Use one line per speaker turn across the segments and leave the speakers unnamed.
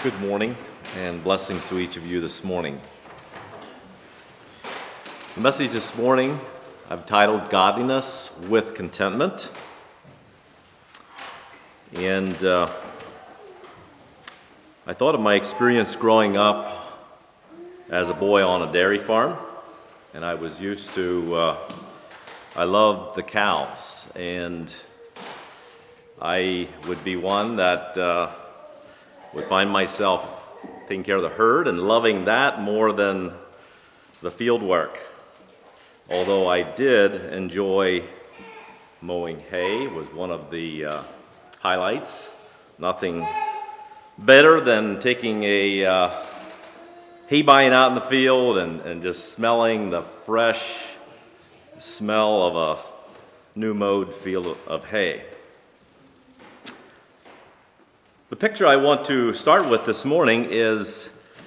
Good morning and blessings to each of you this morning. The message this morning I've titled Godliness with Contentment. And I thought of my experience growing up as a boy on a dairy farm. And I was used to, I loved the cows. And I would be one that would find myself taking care of the herd and loving that more than the field work. Although I did enjoy mowing hay, was one of the highlights. Nothing better than taking a hay bine out in the field and just smelling the fresh smell of a new mowed field of hay. The picture I want to start with this morning is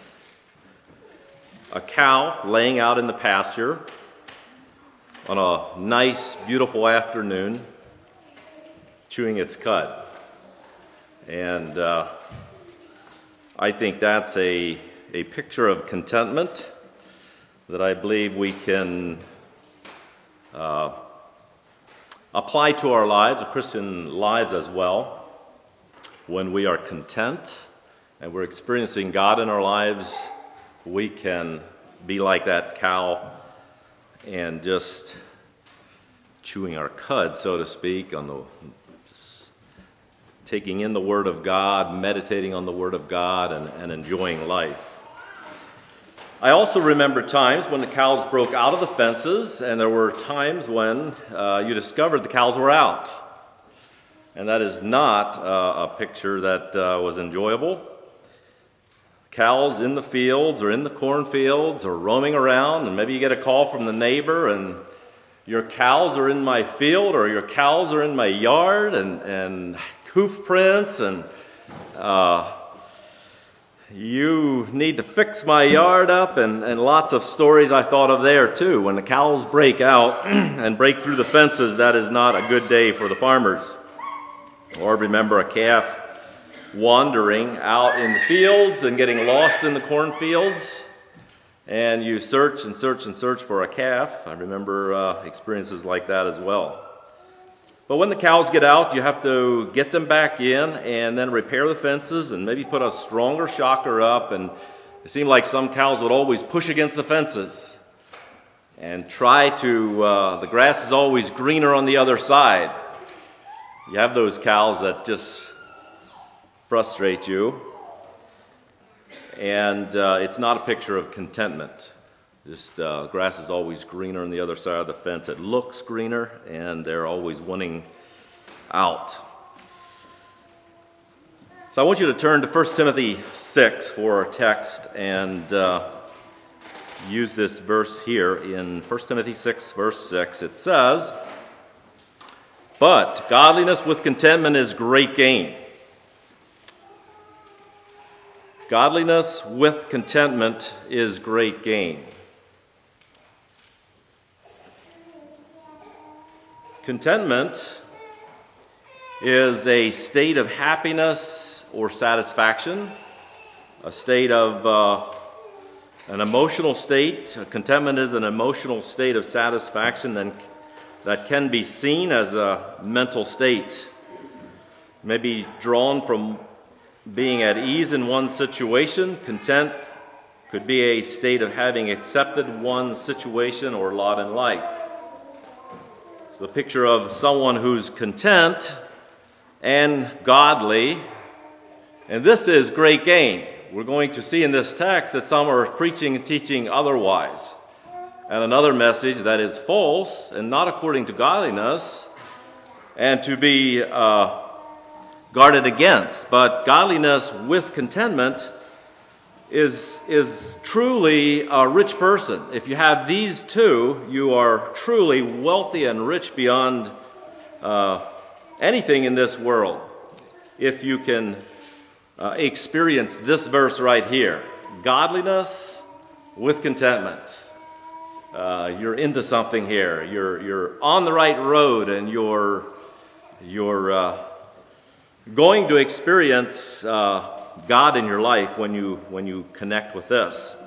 a cow laying out in the pasture on a nice, beautiful afternoon, chewing its cud. And I think that's a picture of contentment that I believe we can apply to our lives, the Christian lives as well. When we are content and we're experiencing God in our lives, we can be like that cow and just chewing our cud, so to speak, taking in the Word of God, meditating on the Word of God, and enjoying life. I also remember times when the cows broke out of the fences, and there were times when you discovered the cows were out. And that is not a picture that was enjoyable. Cows in the fields or in the cornfields or roaming around, and maybe you get a call from the neighbor and your cows are in my field or your cows are in my yard and hoof prints and you need to fix my yard up and lots of stories I thought of there too. When the cows break out and break through the fences, that is not a good day for the farmers. Or remember a calf wandering out in the fields and getting lost in the cornfields, and you search and search and search for a calf. I remember experiences like that as well. But when the cows get out, you have to get them back in and then repair the fences and maybe put a stronger shocker up. And it seemed like some cows would always push against the fences and try to, the grass is always greener on the other side. You have those cows that just frustrate you, and it's not a picture of contentment. Just grass is always greener on the other side of the fence. It looks greener, and they're always winning out. So I want you to turn to 1 Timothy 6 for our text and use this verse here in 1 Timothy 6, verse 6. It says, "But godliness with contentment is great gain." Godliness with contentment is great gain. Contentment is a state of happiness or satisfaction, a state of an emotional state. Contentment is an emotional state of satisfaction that can be seen as a mental state. May be drawn from being at ease in one's situation. Content could be a state of having accepted one's situation or lot in life. It's the picture of someone who's content and godly, and this is great gain. We're going to see in this text that some are preaching and teaching otherwise, and another message that is false and not according to godliness, and to be guarded against. But godliness with contentment is truly a rich person. If you have these two, you are truly wealthy and rich beyond anything in this world. If you can experience this verse right here, godliness with contentment. You're into something here. You're on the right road, and you're going to experience God in your life when you connect with this.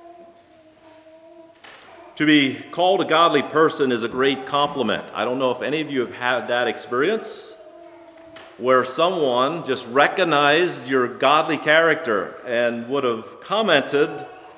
To be called a godly person is a great compliment. I don't know if any of you have had that experience where someone just recognized your godly character and would have commented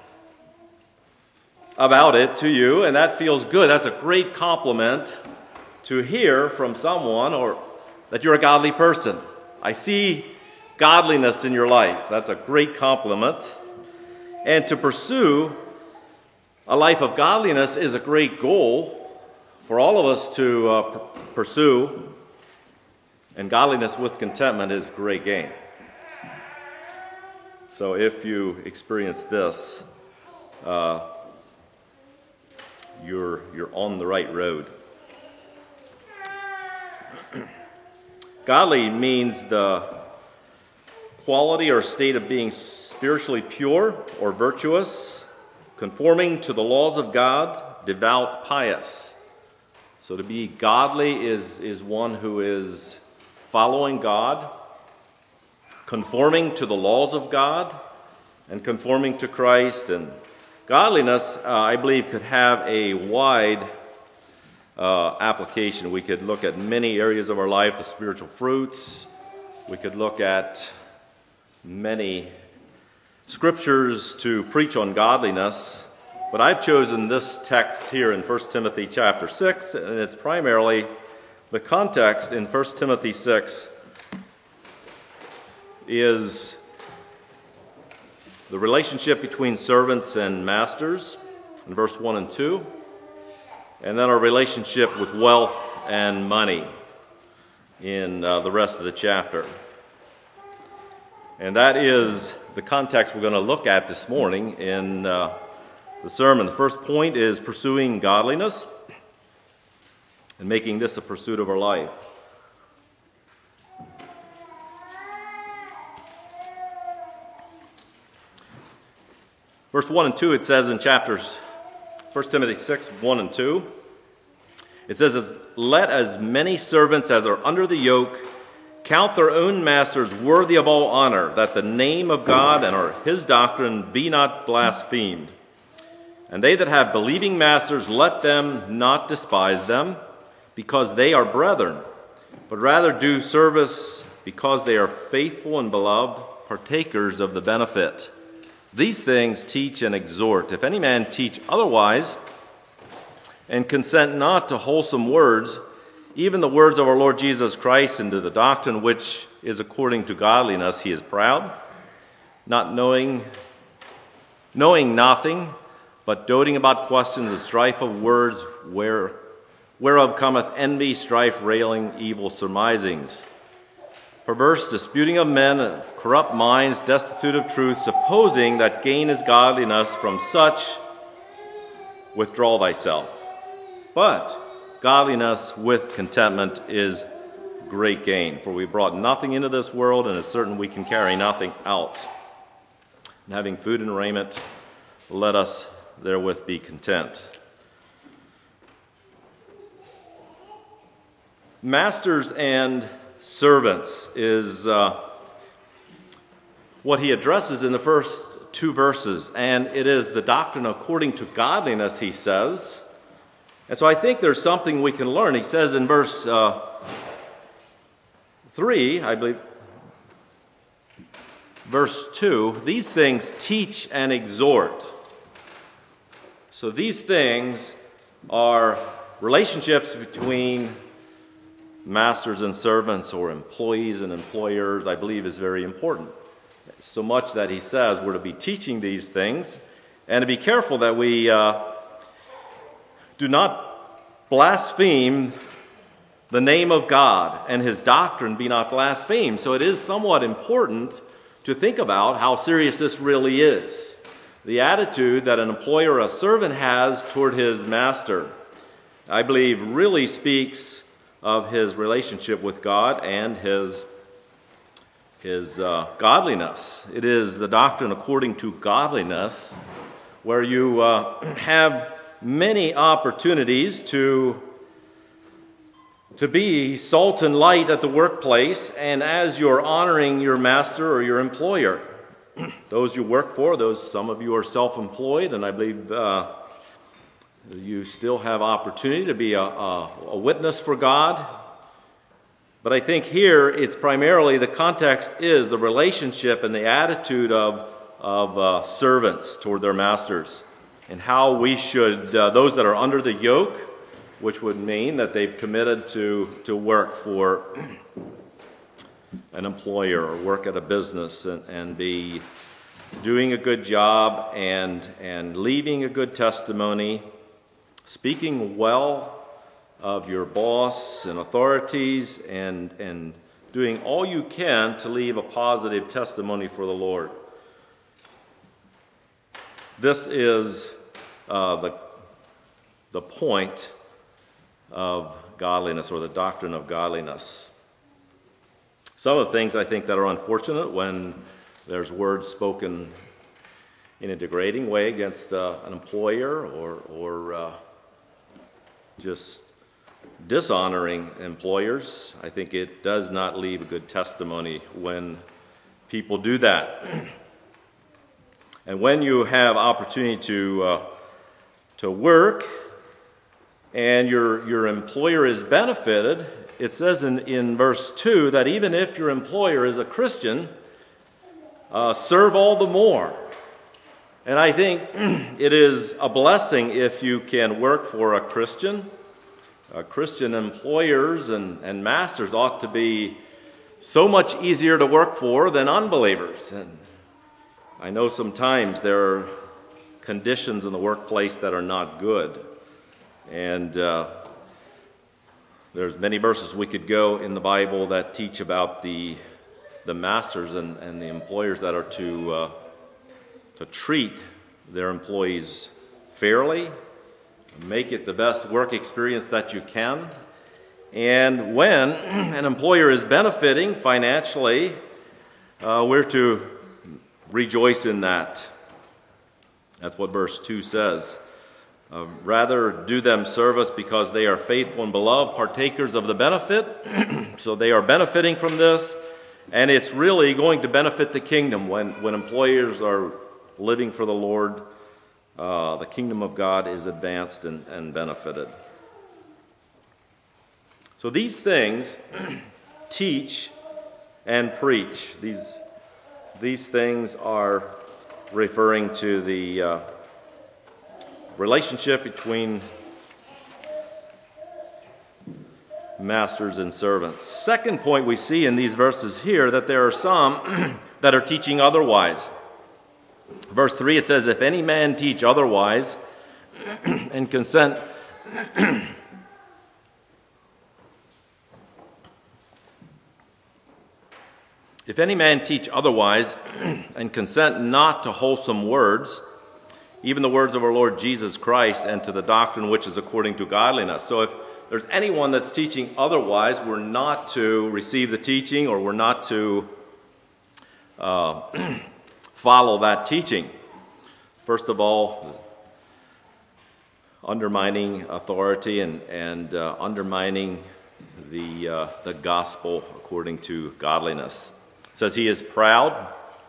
about it to you, and that feels good. That's a great compliment to hear from someone, or that you're a godly person. I see godliness in your life. That's a great compliment. And to pursue a life of godliness is a great goal for all of us to pursue. And godliness with contentment is great gain. So if you experience this, you're on the right road. Godly means the quality or state of being spiritually pure or virtuous, conforming to the laws of God, devout, pious. So to be godly is one who is following God, conforming to the laws of God, and conforming to Christ. And godliness, I believe, could have a wide application. We could look at many areas of our life, the spiritual fruits. We could look at many scriptures to preach on godliness. But I've chosen this text here in 1 Timothy chapter 6, and it's primarily the context in 1 Timothy 6 is the relationship between servants and masters in verse 1 and 2, and then our relationship with wealth and money in the rest of the chapter. And that is the context we're going to look at this morning in the sermon. The first point is pursuing godliness and making this a pursuit of our life. Verse 1 and 2, it says in chapters 1 Timothy 6, 1 and 2, it says, "Let as many servants as are under the yoke count their own masters worthy of all honor, that the name of God and his doctrine be not blasphemed. And they that have believing masters, let them not despise them, because they are brethren, but rather do service because they are faithful and beloved, partakers of the benefit. These things teach and exhort. If any man teach otherwise, and consent not to wholesome words, even the words of our Lord Jesus Christ, and to the doctrine which is according to godliness, he is proud, not knowing nothing, but doting about questions and strife of words, whereof cometh envy, strife, railing, evil surmisings, perverse disputing of men, of corrupt minds, destitute of truth, supposing that gain is godliness. From such withdraw thyself. But godliness with contentment is great gain. For we brought nothing into this world, and it's certain we can carry nothing out. And having food and raiment, let us therewith be content." Masters and servants is what he addresses in the first two verses, and it is the doctrine according to godliness, he says. And so I think there's something we can learn. He says in verse 3, I believe, verse 2, "These things teach and exhort." So these things are relationships between masters and servants, or employees and employers, I believe is very important. So much that he says we're to be teaching these things, and to be careful that we do not blaspheme the name of God, and his doctrine be not blasphemed. So it is somewhat important to think about how serious this really is. The attitude that an employer or a servant has toward his master, I believe, really speaks of his relationship with God and his godliness. It is the doctrine according to godliness, where you have many opportunities to to be salt and light at the workplace, and as you're honoring your master or your employer. Those you work for, some of you are self-employed, and I believe you still have opportunity to be a witness for God. But I think here it's primarily the context is the relationship and the attitude of servants toward their masters, and how we should, those that are under the yoke, which would mean that they've committed to work for an employer or work at a business and be doing a good job and leaving a good testimony, speaking well of your boss and authorities, and doing all you can to leave a positive testimony for the Lord. This is the point of godliness, or the doctrine of godliness. Some of the things I think that are unfortunate when there's words spoken in a degrading way against an employer, or just dishonoring employers. I think it does not leave a good testimony when people do that. And when you have opportunity to work, and your employer is benefited, it says in verse 2 that even if your employer is a Christian, serve all the more. And I think it is a blessing if you can work for a Christian. Christian employers and masters ought to be so much easier to work for than unbelievers. And I know sometimes there are conditions in the workplace that are not good. And there's many verses we could go in the Bible that teach about the masters and the employers that are to treat their employees fairly, make it the best work experience that you can. And when an employer is benefiting financially, we're to rejoice in that. That's what verse 2 says. Rather do them service because they are faithful and beloved, partakers of the benefit. So they are benefiting from this, and it's really going to benefit the kingdom when employers are living for the Lord. The kingdom of God is advanced and benefited. So these things teach and preach. These things are referring to the relationship between masters and servants. Second point we see in these verses here, that there are some that are teaching otherwise. Verse 3, it says, if any man teach otherwise and consent if any man teach otherwise and consent not to wholesome words, even the words of our Lord Jesus Christ, and to the doctrine which is according to godliness. So if there's anyone that's teaching otherwise, we're not to receive the teaching, or we're not to follow that teaching. First of all, undermining authority and undermining the gospel according to godliness. It says he is proud.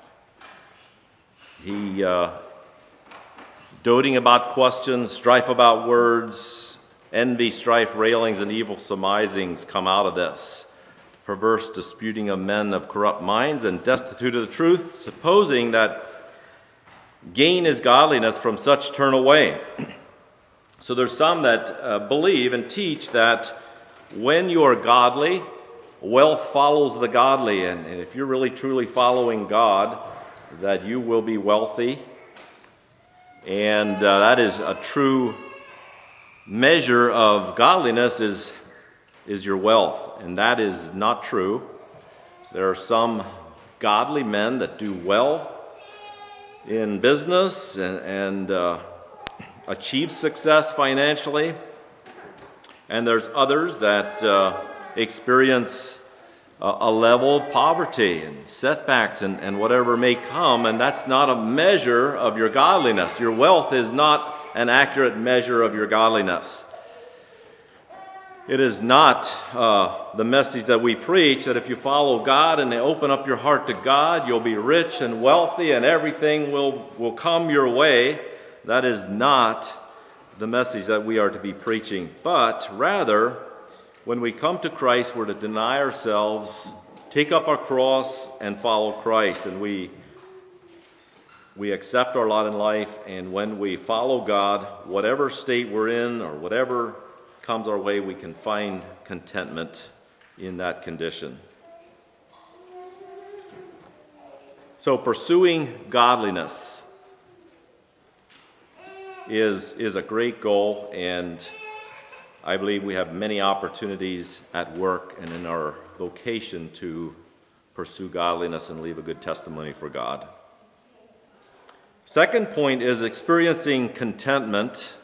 He doting about questions, strife about words, envy, strife, railings, and evil surmisings come out of this. Perverse disputing of men of corrupt minds, and destitute of the truth, supposing that gain is godliness, from such turn away. So there's some that believe and teach that when you are godly, wealth follows the godly, and if you're really truly following God, that you will be wealthy. And that is a true measure of godliness is your wealth. And that is not true. There are some godly men that do well in business and achieve success financially. And there's others that experience a level of poverty and setbacks and whatever may come, and that's not a measure of your godliness. Your wealth is not an accurate measure of your godliness. It is not the message that we preach that if you follow God and open up your heart to God, you'll be rich and wealthy and everything will come your way. That is not the message that we are to be preaching. But rather, when we come to Christ, we're to deny ourselves, take up our cross, and follow Christ. And we accept our lot in life, and when we follow God, whatever state we're in or whatever comes our way, we can find contentment in that condition. So pursuing godliness is a great goal, and I believe we have many opportunities at work and in our vocation to pursue godliness and leave a good testimony for God. Second point is experiencing contentment.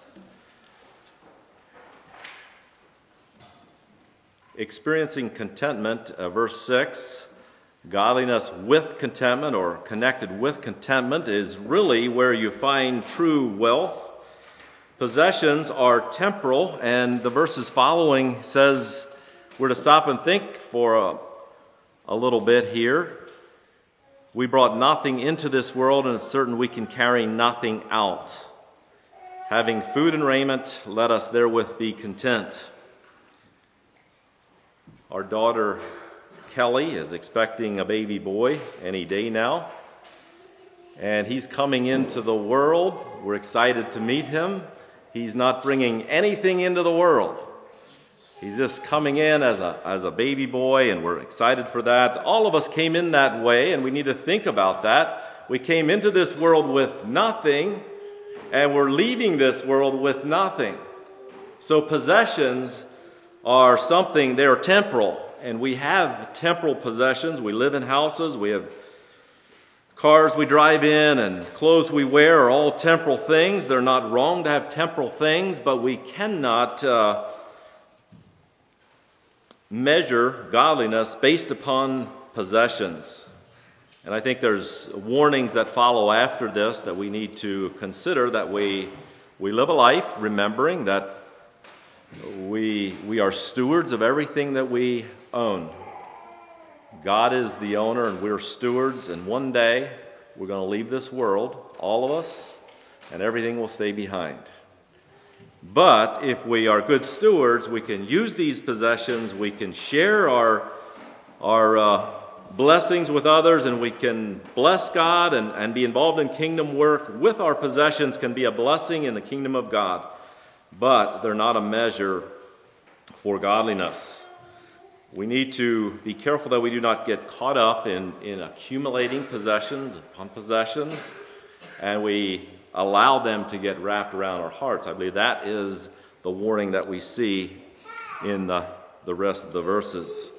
Experiencing contentment, verse 6, godliness with contentment or connected with contentment is really where you find true wealth. Possessions are temporal, and the verses following says we're to stop and think for a little bit here. We brought nothing into this world, and it's certain we can carry nothing out. Having food and raiment, let us therewith be content. Our daughter Kelly is expecting a baby boy any day now, and he's coming into the world. We're excited to meet him. He's not bringing anything into the world. He's just coming in as a baby boy, and we're excited for that. All of us came in that way, and we need to think about that. We came into this world with nothing, and we're leaving this world with nothing. So possessions are something, they're temporal, and we have temporal possessions. We live in houses, we have cars we drive in, and clothes we wear are all temporal things. They're not wrong to have temporal things, but we cannot measure godliness based upon possessions. And I think there's warnings that follow after this that we need to consider, that we live a life remembering that we are stewards of everything that we own. God is the owner and we're stewards, and one day we're going to leave this world, all of us, and everything will stay behind. But if we are good stewards, we can use these possessions, we can share our blessings with others, and we can bless God and be involved in kingdom work with our possessions, can be a blessing in the kingdom of God. But they're not a measure for godliness. We need to be careful that we do not get caught up in accumulating possessions upon possessions, and we allow them to get wrapped around our hearts. I believe that is the warning that we see in the rest of the verses.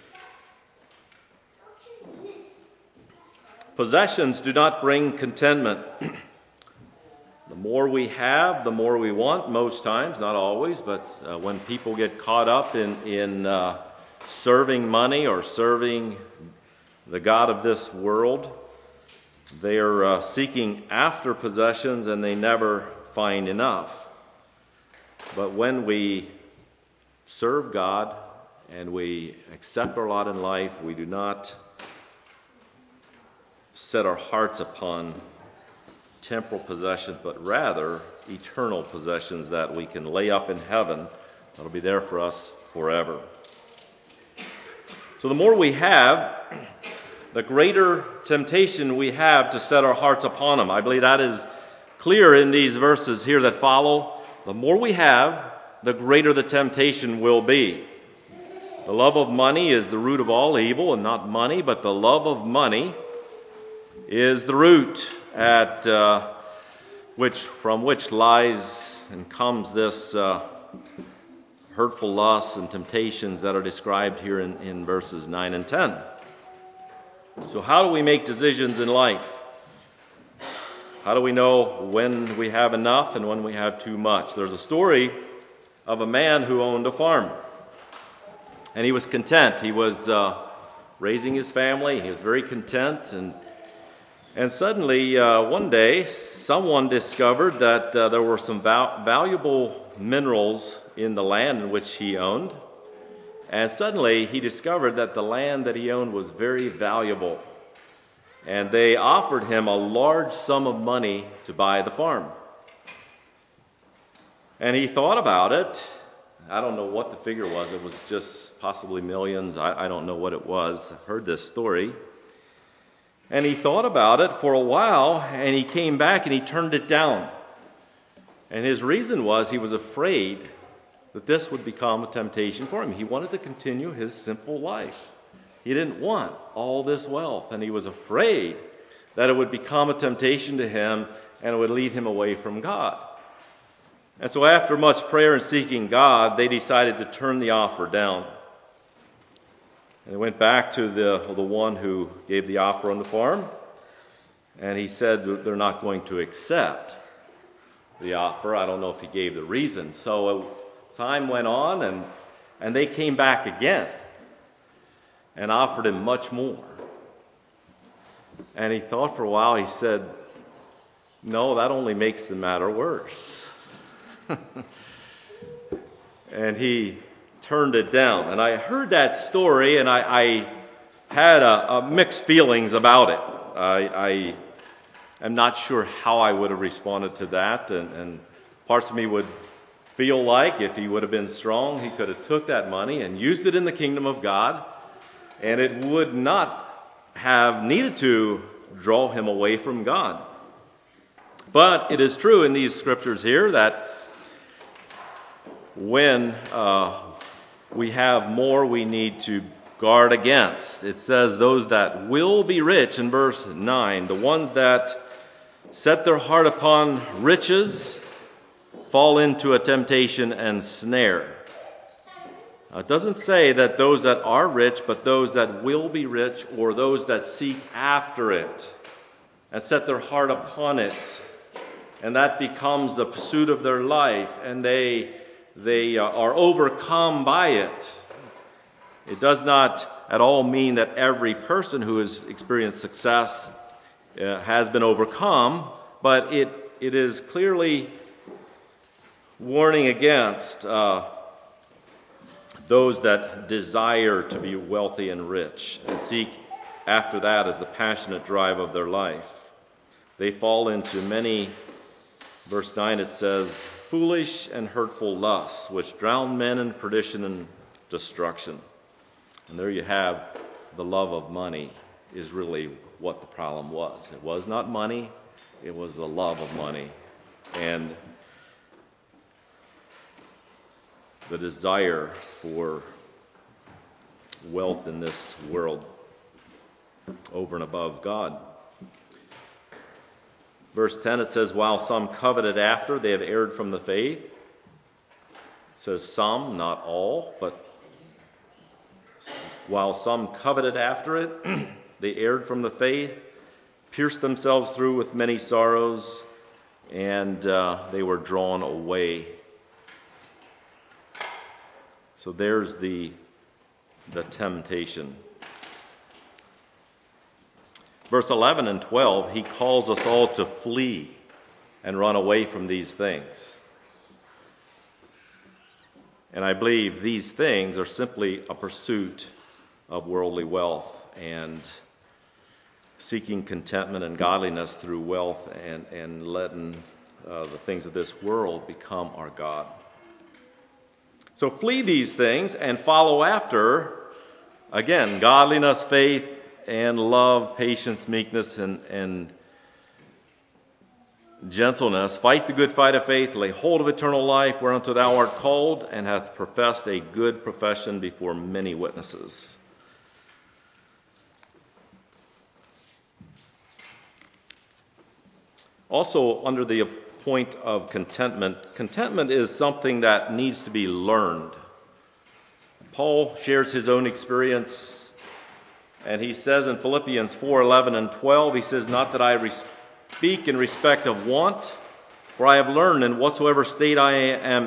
Possessions do not bring contentment. The more we have, the more we want, most times, not always, but when people get caught up in serving money or serving the god of this world, they are seeking after possessions and they never find enough. But when we serve God and we accept our lot in life, we do not set our hearts upon temporal possessions, but rather eternal possessions that we can lay up in heaven that'll be there for us forever. So the more we have, the greater temptation we have to set our hearts upon them. I believe that is clear in these verses here that follow. The more we have, the greater the temptation will be. The love of money is the root of all evil, and not money, but the love of money is the root from which lies and comes this hurtful lusts and temptations that are described here in verses 9 and 10. So how do we make decisions in life? How do we know when we have enough and when we have too much? There's a story of a man who owned a farm, and he was content. He was raising his family. He was very content, and suddenly one day someone discovered that there were some valuable minerals in the land in which he owned, And suddenly he discovered that the land that he owned was very valuable. And they offered him a large sum of money to buy the farm. And he thought about it. I don't know what the figure was. It was just possibly millions. I don't know what it was. I heard this story. And he thought about it for a while, and he came back and he turned it down. And his reason was he was afraid that this would become a temptation for him. He wanted to continue his simple life. He didn't want all this wealth, and he was afraid that it would become a temptation to him and it would lead him away from God. And so after much prayer and seeking God, they decided to turn the offer down. And they went back to the one who gave the offer on the farm, and he said that they're not going to accept the offer. I don't know if he gave the reason. So time went on, and they came back again and offered him much more. And he thought for a while. He said, no, that only makes the matter worse. And he turned it down. And I heard that story, and I had a mixed feelings about it. I am not sure how I would have responded to that, and parts of me would feel like if he would have been strong, he could have took that money and used it in the kingdom of God, and it would not have needed to draw him away from God. But it is true in these scriptures here that when we have more, we need to guard against. It says those that will be rich in verse 9, the ones that set their heart upon riches fall into a temptation and snare. It doesn't say that those that are rich, but those that will be rich, or those that seek after it and set their heart upon it. And that becomes the pursuit of their life, and they are overcome by it. It does not at all mean that every person who has experienced success has been overcome, but it is clearly warning against those that desire to be wealthy and rich and seek after that as the passionate drive of their life. They fall into many, verse 9 it says, foolish and hurtful lusts, which drown men in perdition and destruction. And there you have the love of money is really what the problem was. It was not money, it was the love of money. And the desire for wealth in this world over and above God. Verse 10, it says, while some coveted after, they have erred from the faith. It says some, not all, but while some coveted after it, they erred from the faith, pierced themselves through with many sorrows, and they were drawn away. So there's the temptation. Verse 11 and 12, he calls us all to flee and run away from these things. And I believe these things are simply a pursuit of worldly wealth and seeking contentment and godliness through wealth and letting the things of this world become our God. So flee these things and follow after, again, godliness, faith, and love, patience, meekness, and gentleness. Fight the good fight of faith, lay hold of eternal life, whereunto thou art called, and hath professed a good profession before many witnesses. Also, under the point of contentment, contentment is something that needs to be learned. Paul shares his own experience. And he says in Philippians 4:11 and 12, he says, not that I speak in respect of want, for I have learned in whatsoever state I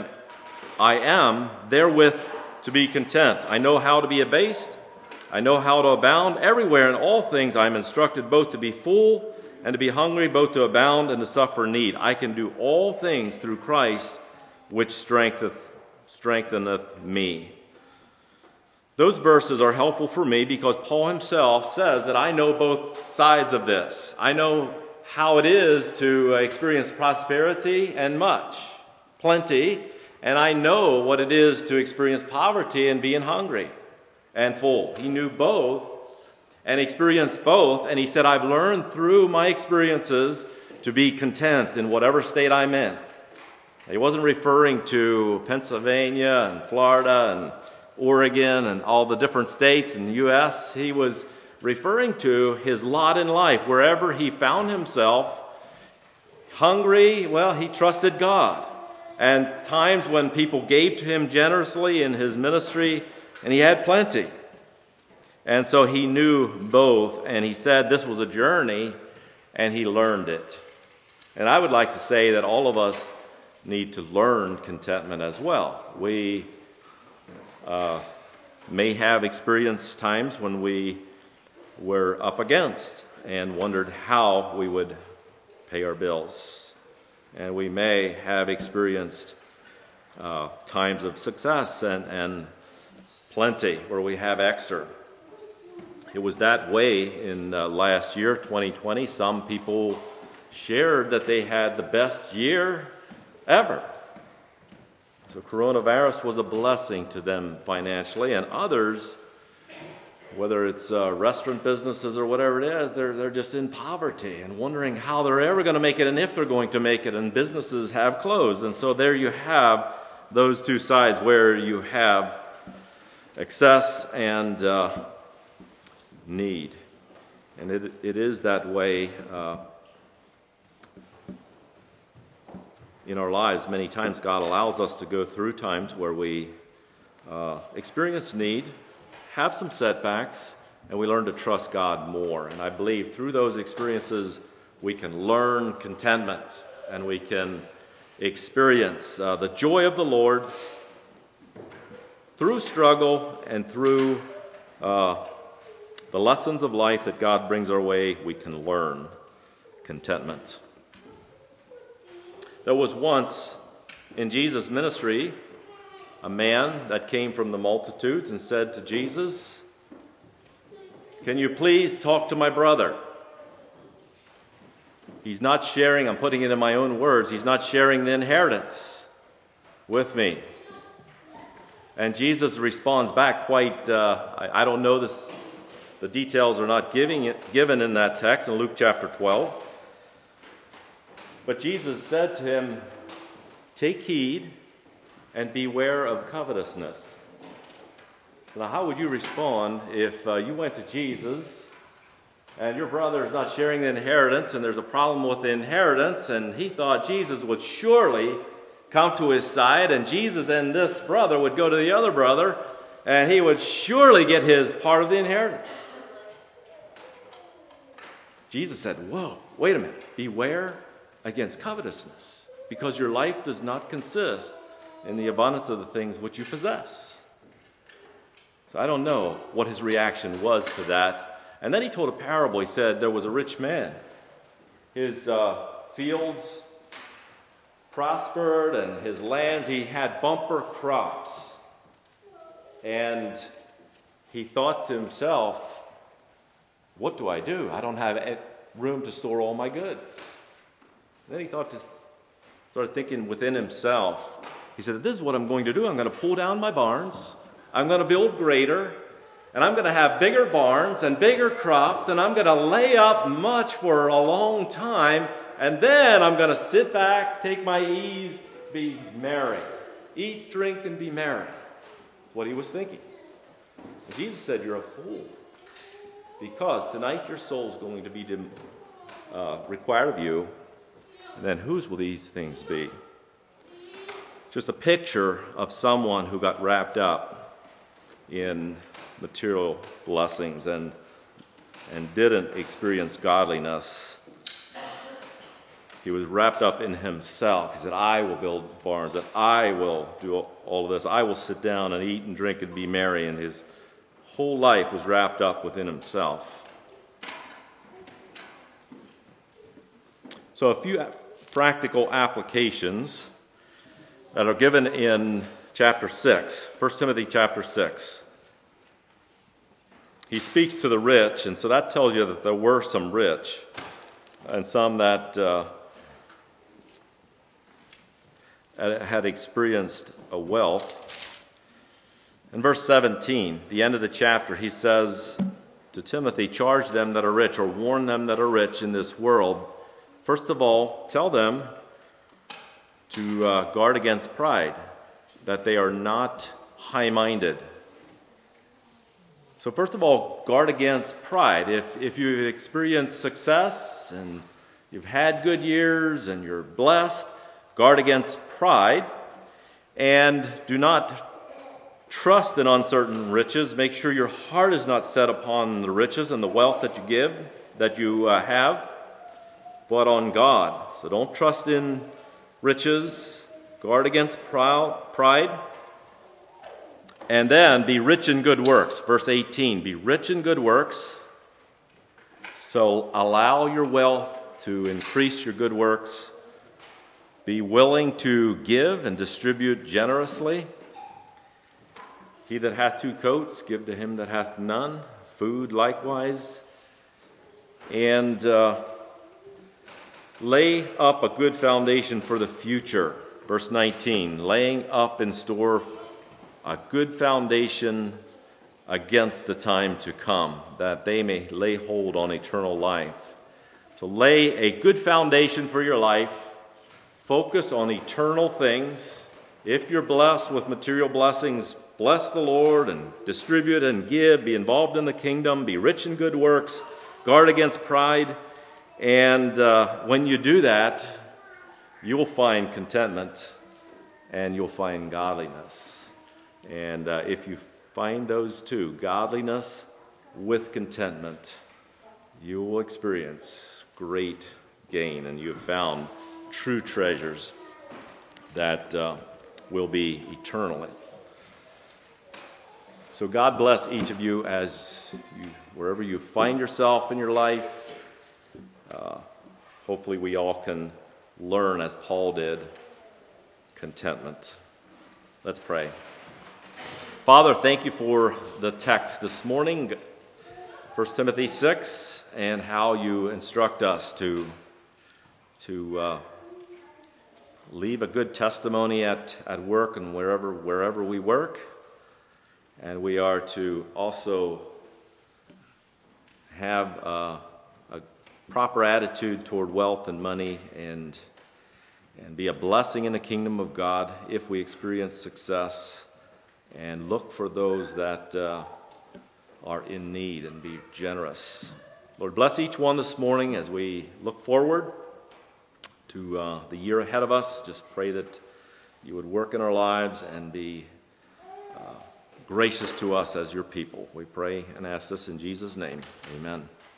am therewith to be content. I know how to be abased, I know how to abound. Everywhere in all things I am instructed both to be full and to be hungry, both to abound and to suffer need. I can do all things through Christ, which strengtheneth me. Those verses are helpful for me because Paul himself says that I know both sides of this. I know how it is to experience prosperity and plenty, and I know what it is to experience poverty and being hungry and full. He knew both and experienced both, and he said, I've learned through my experiences to be content in whatever state I'm in. He wasn't referring to Pennsylvania and Florida and Oregon and all the different states in the U.S. He was referring to his lot in life. Wherever he found himself hungry, well, he trusted God. And times when people gave to him generously in his ministry, and he had plenty. And so he knew both, and he said this was a journey, and he learned it. And I would like to say that all of us need to learn contentment as well. We may have experienced times when we were up against and wondered how we would pay our bills. And we may have experienced times of success and plenty where we have extra. It was that way in last year, 2020. Some people shared that they had the best year ever. So coronavirus was a blessing to them financially, and others, whether it's restaurant businesses or whatever it is, they're just in poverty and wondering how they're ever going to make it and if they're going to make it, and businesses have closed. And so there you have those two sides where you have excess and need. And it is that way in our lives. Many times God allows us to go through times where we experience need, have some setbacks, and we learn to trust God more. And I believe through those experiences we can learn contentment and we can experience the joy of the Lord through struggle and through the lessons of life that God brings our way. We can learn contentment. There was once in Jesus' ministry a man that came from the multitudes and said to Jesus, "Can you please talk to my brother? He's not sharing," I'm putting it in my own words, "he's not sharing the inheritance with me." And Jesus responds back quite, I don't know this, the details are not given in that text in Luke chapter 12. But Jesus said to him, "Take heed and beware of covetousness." So now how would you respond if you went to Jesus and your brother is not sharing the inheritance and there's a problem with the inheritance, and he thought Jesus would surely come to his side and Jesus and this brother would go to the other brother and he would surely get his part of the inheritance? Jesus said, "Whoa, wait a minute, beware against covetousness, because your life does not consist in the abundance of the things which you possess." So I don't know what his reaction was to that. And then he told a parable. He said there was a rich man. His fields prospered and his lands, he had bumper crops. And he thought to himself, "What do I do? I don't have room to store all my goods." Then he started thinking within himself. He said, "This is what I'm going to do. I'm going to pull down my barns. I'm going to build greater. And I'm going to have bigger barns and bigger crops. And I'm going to lay up much for a long time. And then I'm going to sit back, take my ease, be merry. Eat, drink, and be merry." That's what he was thinking. And Jesus said, "You're a fool. Because tonight your soul is going to be required of you. And then whose will these things be?" Just a picture of someone who got wrapped up in material blessings and didn't experience godliness. He was wrapped up in himself. He said, "I will build barns, and I will do all of this. I will sit down and eat and drink and be merry." And his whole life was wrapped up within himself. So a few practical applications that are given in chapter 6, 1 Timothy chapter 6. he speaks to the rich, and so that tells you that there were some rich and some that had experienced a wealth. In verse 17, the end of the chapter, he says to Timothy, charge them that are rich, or warn them that are rich in this world. First of all, tell them to guard against pride, that they are not high-minded. So first of all, guard against pride. If you've experienced success and you've had good years and you're blessed, guard against pride, and do not trust in uncertain riches. Make sure your heart is not set upon the riches and the wealth that you have, but on God. So don't trust in riches. Guard against pride. And then be rich in good works. Verse 18, be rich in good works. So allow your wealth to increase your good works. Be willing to give and distribute generously. He that hath two coats, give to him that hath none. Food likewise. And lay up a good foundation for the future. Verse 19, laying up in store a good foundation against the time to come, that they may lay hold on eternal life. So lay a good foundation for your life. Focus on eternal things. If you're blessed with material blessings, bless the Lord and distribute and give. Be involved in the kingdom. Be rich in good works. Guard against pride. And when you do that, you'll find contentment and you'll find godliness. And if you find those two, godliness with contentment, you will experience great gain, and you have found true treasures that will be eternally. So God bless each of you wherever you find yourself in your life. Hopefully we all can learn, as Paul did, contentment. Let's pray. Father, thank you for the text this morning, 1 Timothy 6, and how you instruct us to leave a good testimony at work and wherever we work. And we are to also have a proper attitude toward wealth and money, and be a blessing in the kingdom of God if we experience success, and look for those that are in need and be generous. Lord, bless each one this morning as we look forward to the year ahead of us. Just pray that you would work in our lives and be gracious to us as your people. We pray and ask this in Jesus' name. Amen.